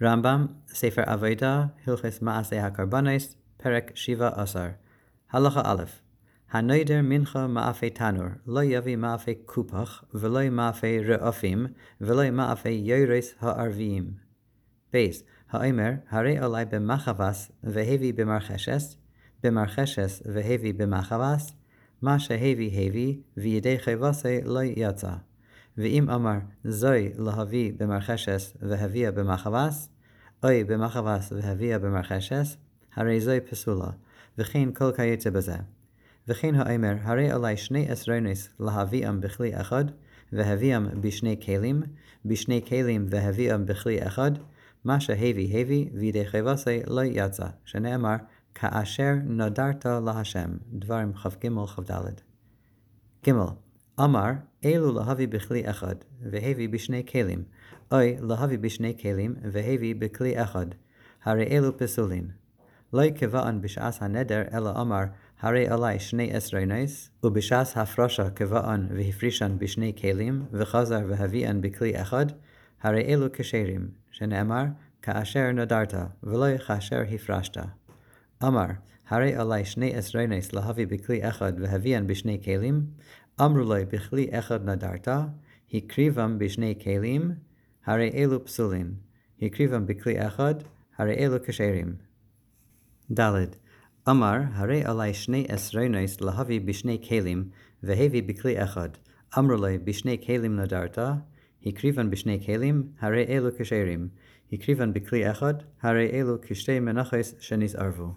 רמב"ם, ספר עבודה, הלכות מעשה הקורבנות, פרק 17. הלכה א', הנודר מנחה מאפי תנור, לא יביא מאפי קופח, ולא מאפי רעפים, ולא מאפי יורס הערביים. בייס, האומר, הרי עלי במחבס, והביא במרחשס, במרחשס והביא במחבס, מה שהביא, וידי חבסי לא יצא. ואם אמר, זוי להביא במרחשס והביאה במחבס, אוי במחבס והביאה במרחשס, הרי זוי פסולה, וכן כל כיוצא בזה. וכן האומר, הרי עלי שני עשרונס להביאם בכלי אחד, והביאם בשני כלים והביאם בכלי אחד, מה שהביא, וידי חבסי לא יצא, שנאמר, כאשר נדרת להשם, דברים כ"ג כ"ד. ג' אמר, אלו להביא בכלי אחד, והביא בשני כלים, אוי להביא בשני כלים, והביא בכלי אחד, הרי אלו פסולין. לא כבאן בשעס הנדר, אלא אמר, הרי עלי שני עשרונס, ובשעס הפרשה כבאן והפרישן בשני כלים, וחזר והביאן בכלי אחד, הרי אלו כשרים, שנאמר, כאשר נדרת, ולא כאשר הפרשת. אמר, הרי עלי שני עשרונס להביא בכלי אחד והביאן בשני כלים, אמרו לי בכלי אחד נדרת, הקריבם בשני כלים, הרי אלו פסולין, הקריבם בכלי אחד, הרי אלו כשרים. ד' אמר, הרי עלי שני עשרונס להביא בשני כלים, והביא בכלי אחד, אמרו לי בשני כלים נדרת, הקריבן בשני כלים, הרי אלו כשרים, הקריבן בכלי אחד, הרי אלו כשתי מנחות שנזערבו.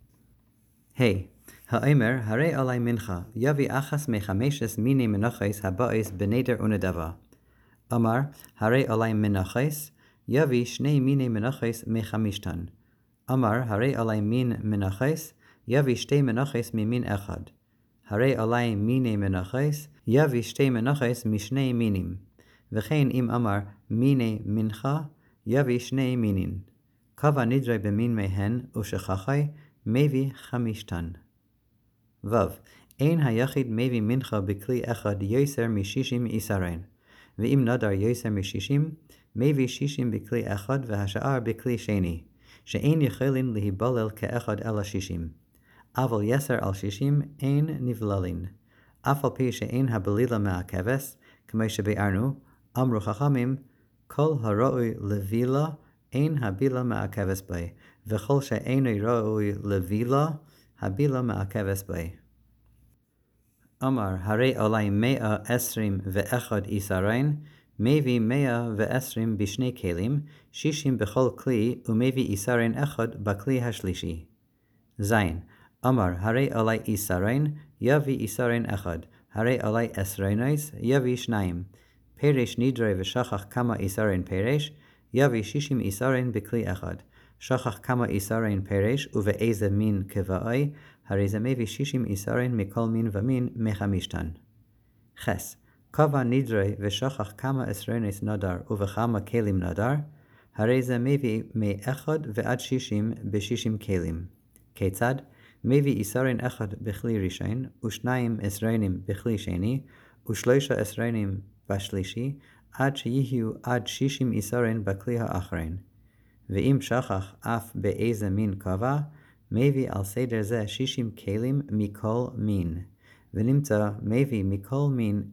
האומר, הרי עלי מנחה, יביא אחס מחמשת מיני מנחות הבאס בנדר ונדבה. אמר, הרי עלי מנחות, יביא שני מיני מנחות מחמישתן. אמר, הרי עלי מין מנחות, יביא שתי מנחות ממין אחד. הרי עלי מיני מנחות, יביא שתי מנחות משני מינים. וכן אם אמר מיני מנחה, יביא שני מינין. קבע נדרי במין מהן ושכחי, מביא חמישתן. אין היחיד מביא מנחה בכלי אחד יסר מ60 איסרין, ואם נדר יסר מ60, מביא 60 בכלי אחד והשאר בכלי שני, שאין יכולים להיבלל כאחד אלא 60. אבל יסר על 60 אין נבללין, אף על פי שאין הבלילה מהכבש, כמו שביארנו, אמרו חכמים, כל הראוי לבילה אין הבילה מהכבש בי, וכל שאינו ראוי לבילה, הבילה מהכבש בי. אמר, הרי עלי 121 איסרין, מביא 120 בשני כלים, 60 בכל כלי, ומביא איסרין אחד בכלי השלישי. זין, אמר, הרי עלי איסרין, יביא איסרין אחד, הרי עלי עשרונס, יביא שניים. פרש נדרי ושכח כמה איסרין פרש, יביא 60 איסרין בכלי אחד. שכח כמה איסרין פרש ובאיזה מין כבאי, הרי זה מביא 60 איסרין מכל מין ומין מחמישתן. חס, קבע נדרי ושכח כמה עשרונס נדר ובכמה כלים נדר, הרי זה מביא מ1 ועד 60 ב60 כלים. כיצד? מביא איסרין אחד בכלי ראשון, ושניים עשרונים בכלי שני, ושלושה עשרונים בשלישי, עד שיהיו עד 60 איסרין בכלי האחרין. ואם שכח אף באיזה מין קבע, מביא על סדר זה 60 כלים מכל מין, ונמצא מביא מכל מין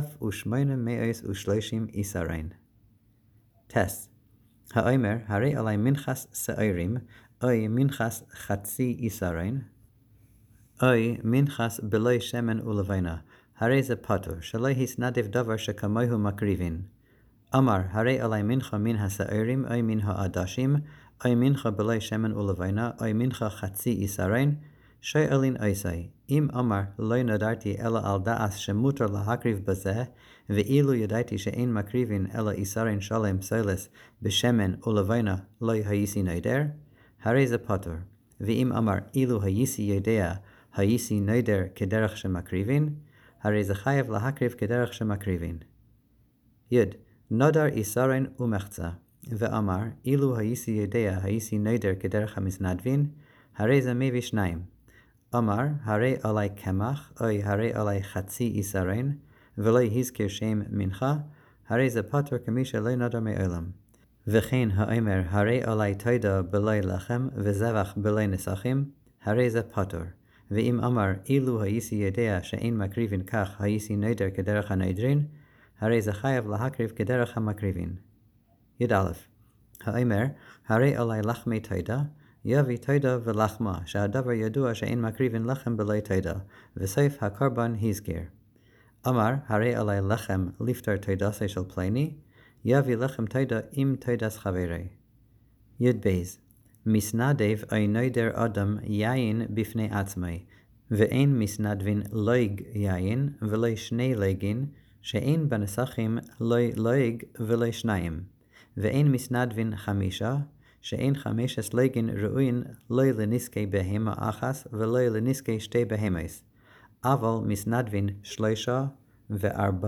1,830 איסרין. טס, האומר, הרי עלי מנחס שעירים, אוי מנחס חצי איסרין, אוי מנחס בלוי שמן ולבנה, הרי זה פטור, שלא יסנדף דבר שכמוהו מקריבין. אמר, הרי עלי מנחה מן השעירים, אוי מן העדשים, אוי מנחה בלוי שמן ולבנה, אוי מנחה חצי איסרין, שואלין אייסי, אם אמר, לא נדרתי אלא על דעס שמותר להקריב בזה, ואילו ידעתי שאין מקריבין אלא איסרין שלם פסולס בשמן ולבנה לא הייסי נדר, הרי זה פטור. ואם אמר, אילו הייסי יודע, הייסי נדר כדרך שמקריבין, הרי זה חייב להקריב כדרך שמקריבין. י' נדר איסרין ומחצה, ואמר, אילו הייסי יודע, הייסי נדר כדרך המסנדבין, הרי זה מביא שניים. אמר, הרי עלי קמח, אוי הרי עלי חצי איסרין, ולא יזכיר שם מנחה, הרי זה פטור כמי שלא נדר מעולם. וכן האומר הרי עלי תודה בלי לחם וזבח בלי נסכים, הרי זה פטור. ואם אמר אילו הייתי יודע שאין מקריבין כך הייתי נדר כדרך הנדרין, הרי זה חייב להקריב כדרך המקריבין. י"א האומר הרי עלי לחמי תודה, יביא תודה ולחמה, שהדבר ידוע שאין מקריבין לחם בלי תודה, וסוף הקורבן הזכיר. אמר הרי עלי לחם לפטר תודסי של פלני, יביא לחם תודה עם תודס חברי. י"ב מסנדב אי נדר אדם יין בפני עצמי, ואין מסנדבין לויג יין ולא שני לוגין, שאין בנסכים לוי לויג ולא שניים, ואין מסנדבין חמישה, שאין 5 לוגין ראוין לא לנזקי בהמה אחס ולא לנזקי שתי בהמס, אבל מסנדבין 3 ו4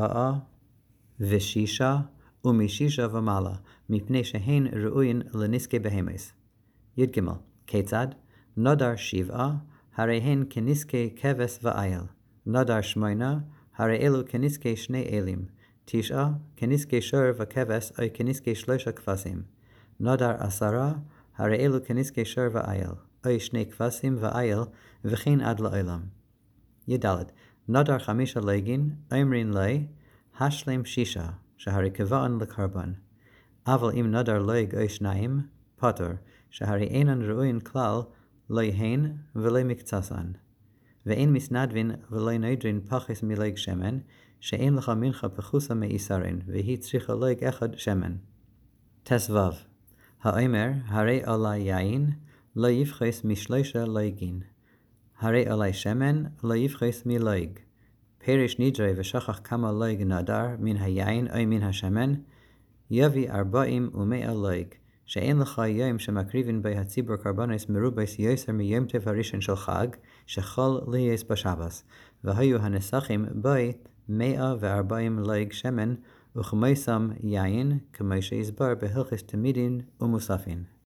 ו6 ומ6 ומעלה, מפני שהן ראוין לנזקי בהמס. י"ג כיצד? נדר 7, הרי הן כנזקי כבש ואייל. נדר 8, הרי אלו כנזקי 2 אלים. 9, כנזקי שור וכבש או כנזקי 3 כבשים. נדר 10, הרי אלו כנזקי שור ואייל, או 2 כבשים ואייל, וכן עד לעולם. י"ד נדר 5 לוגין, אומרין לי, השלם 6, שהרי קבען לקורבן. אבל אם נדר לוג או 2, פטור, שהרי אינן ראוין כלל, לא הן ולא מקצסן. ואין מסנדבין ולא נדרין פחס מלוג שמן, שאין לך מנחה פחוסה מאיסרין, והיא צריכה לוג אחד שמן. ט"ו האומר הרי עלי יין, לא יפחס מ3 לוגין. הרי עלי שמן, לא יפחס מלוג. פרש נדרי ושכח כמה לוג נדר מן היין או מן השמן, יביא 40 ו100 לוג, שאין לך יום שמקריבין בי הציבור קורבנס מרובס יסר מיום טוב הראשון של חג, שחל ליאס בשבס, והיו הנסכים בי 140 לוג שמן, וכמוסם יין, כמו שהסבר בהלכות תמידין ומוספין.